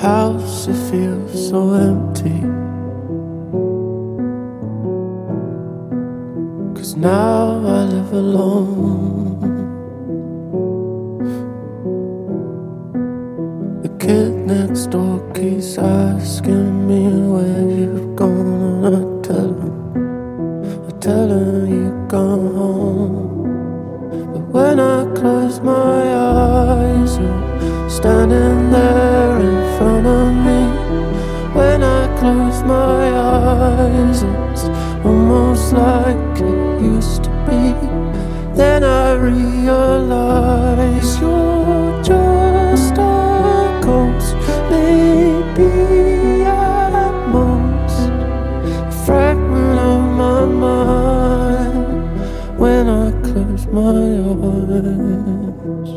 house, it feels so empty. 'Cause now I live alone. The kid next door keeps asking me where you've gone, and I tell him you've gone home. But when I close my eyes, you're standing there in front of me. When I close my eyes, it's almost like it used to be. Then I realize you're just a ghost, maybe at most a fragment of my mind. When I close my eyes,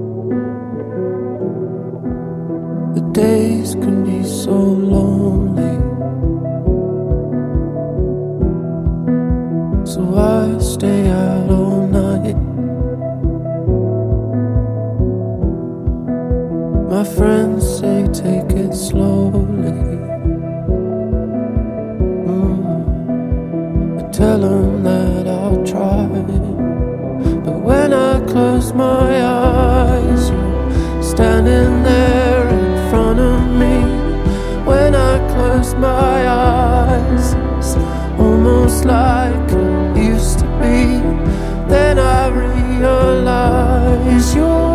the days can be so lonely, so I stay out all night. My friends say take it slowly. I tell them that I'll try. But when I close my eyes, you're standing there in front of me. When I close my eyes, it's almost like it used to be. Then I realize you're